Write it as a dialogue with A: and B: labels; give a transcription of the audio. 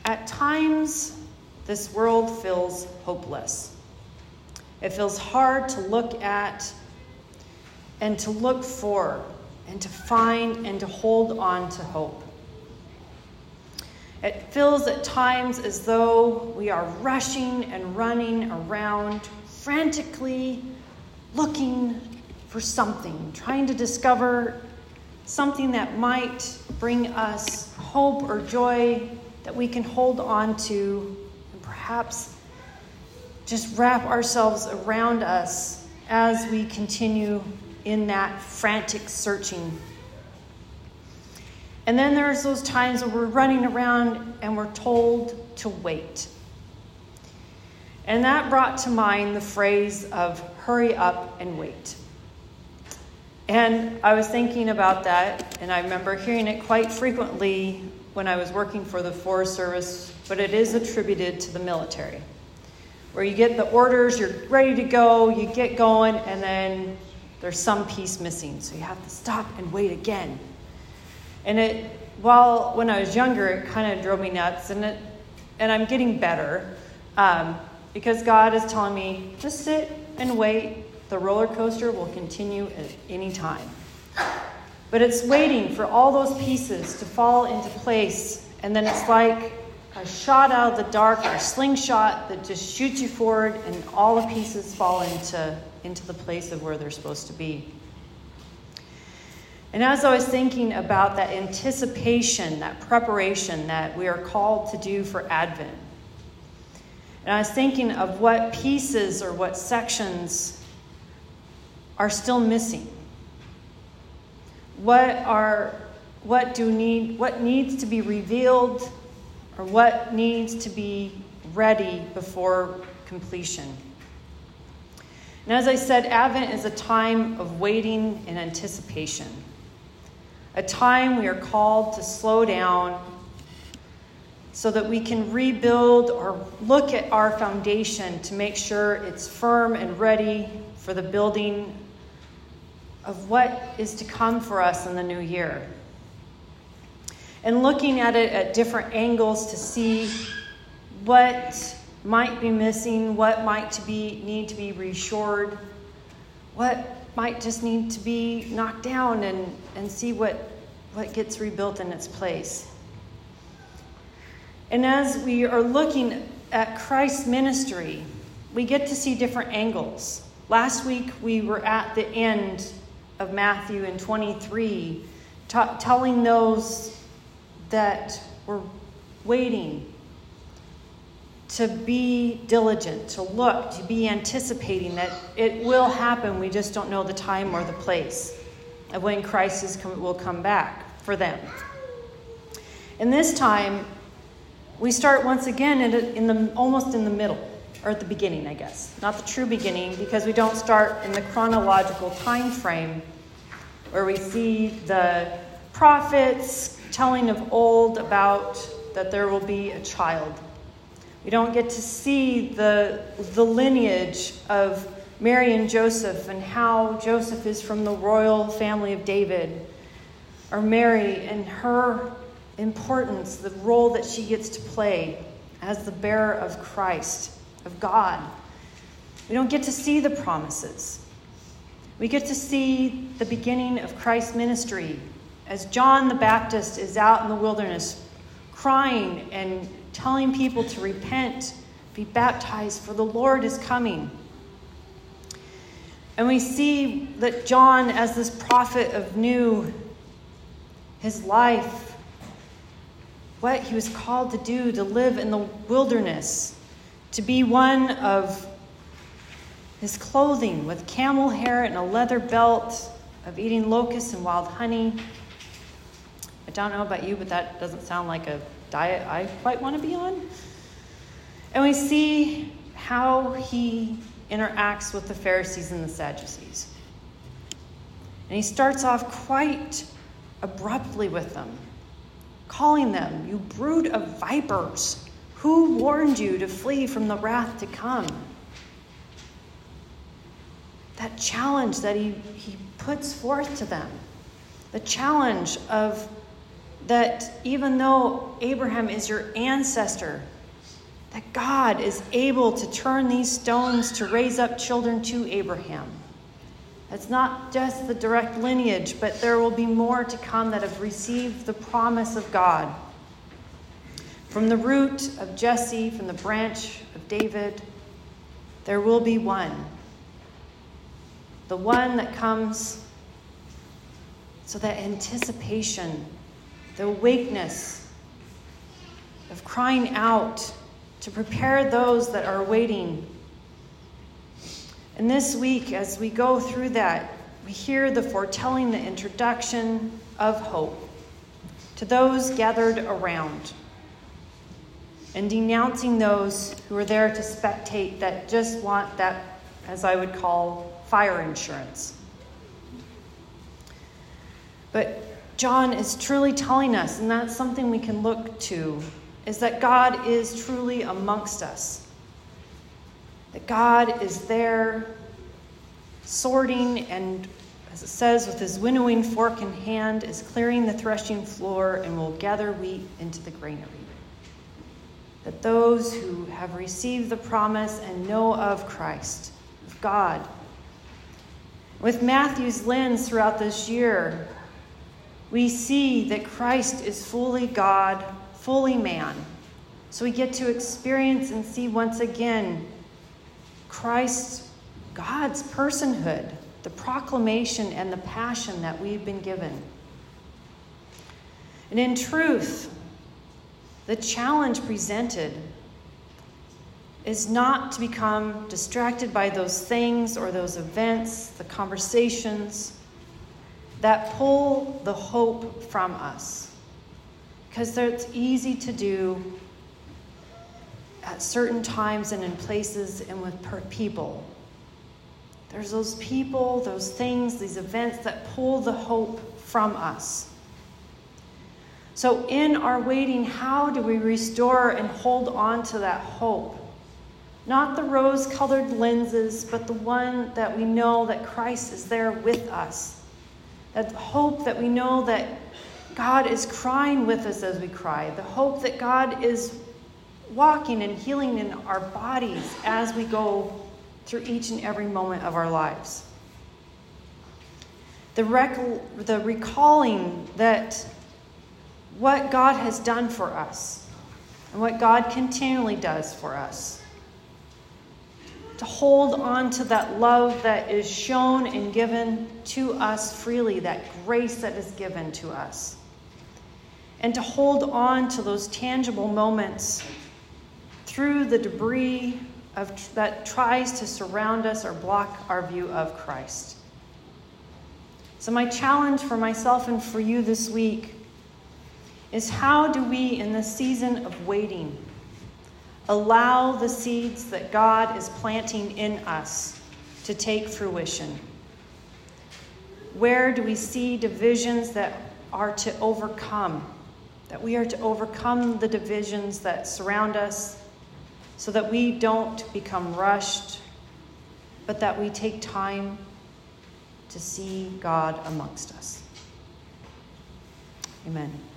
A: At times, this world feels hopeless. It feels hard to look at and to look for and to find and to hold on to hope. It feels at times as though we are rushing and running around, frantically looking for something, trying to discover something that might bring us hope or joy that we can hold on to and perhaps just wrap ourselves around us as we continue in that frantic searching. And then there's those times when we're running around and we're told to wait. And that brought to mind the phrase of hurry up and wait. And I was thinking about that, and I remember hearing it quite frequently when I was working for the Forest Service, but it is attributed to the military, where you get the orders, you're ready to go, you get going, and then there's some piece missing, so you have to stop and wait again. And when I was younger, it kind of drove me nuts, and I'm getting better, because God is telling me, just sit and wait. The roller coaster will continue at any time. But it's waiting for all those pieces to fall into place, and then it's like a shot out of the dark or a slingshot that just shoots you forward, and all the pieces fall into the place of where they're supposed to be. And as I was thinking about that anticipation, that preparation that we are called to do for Advent, and I was thinking of what pieces or what sections are still missing. What needs to be revealed, or what needs to be ready before completion. And as I said, Advent is a time of waiting and anticipation. A time we are called to slow down so that we can rebuild or look at our foundation to make sure it's firm and ready for the building of what is to come for us in the new year. And looking at it at different angles to see what might be missing, what might need to be reshored, what might just need to be knocked down, and see what gets rebuilt in its place. And as we are looking at Christ's ministry, we get to see different angles. Last week we were at the end of Matthew in 23, telling those that were waiting to be diligent, to look, to be anticipating that it will happen. We just don't know the time or the place of when Christ will come back for them. And this time, we start once again almost in the middle, or at the beginning, I guess. Not the true beginning, because we don't start in the chronological time frame where we see the prophets telling of old about that there will be a child. We don't get to see the lineage of Mary and Joseph and how Joseph is from the royal family of David, or Mary and her importance, the role that she gets to play as the bearer of Christ, of God. We don't get to see the promises. We get to see the beginning of Christ's ministry as John the Baptist is out in the wilderness crying and telling people to repent, be baptized, for the Lord is coming. And we see that John, as this prophet of his life, what he was called to do, to live in the wilderness, to be one of his clothing with camel hair and a leather belt, of eating locusts and wild honey. I don't know about you, but that doesn't sound like a diet I quite want to be on. And we see how he interacts with the Pharisees and the Sadducees. And he starts off quite abruptly with them, calling them, "You brood of vipers, who warned you to flee from the wrath to come?" That challenge that he puts forth to them, the challenge of that even though Abraham is your ancestor, that God is able to turn these stones to raise up children to Abraham. It's not just the direct lineage, but there will be more to come that have received the promise of God. From the root of Jesse, from the branch of David, there will be one. The one that comes, so that anticipation, the awakeness of crying out to prepare those that are waiting. And this week, as we go through that, we hear the foretelling, the introduction of hope to those gathered around, and denouncing those who are there to spectate that just want that, as I would call, fire insurance. But John is truly telling us, and that's something we can look to, is that God is truly amongst us. That God is there sorting and, as it says, with his winnowing fork in hand, is clearing the threshing floor and will gather wheat into the granary. That those who have received the promise and know of Christ, of God, with Matthew's lens throughout this year, we see that Christ is fully God, fully man. So we get to experience and see once again Christ, God's personhood, the proclamation and the passion that we've been given. And in truth, the challenge presented is not to become distracted by those things or those events, the conversations that pull the hope from us. Because it's easy to do at certain times and in places and with people. There's those people, those things, these events that pull the hope from us. So in our waiting, how do we restore and hold on to that hope? Not the rose-colored lenses, but the one that we know that Christ is there with us. That hope that we know that God is crying with us as we cry. The hope that God is walking and healing in our bodies as we go through each and every moment of our lives. The recalling that what God has done for us and what God continually does for us. To hold on to that love that is shown and given to us freely, that grace that is given to us. And to hold on to those tangible moments through the debris that tries to surround us or block our view of Christ. So my challenge for myself and for you this week is, how do we, in this season of waiting, allow the seeds that God is planting in us to take fruition? Where do we see divisions that are to overcome? That we are to overcome the divisions that surround us so that we don't become rushed, but that we take time to see God amongst us. Amen.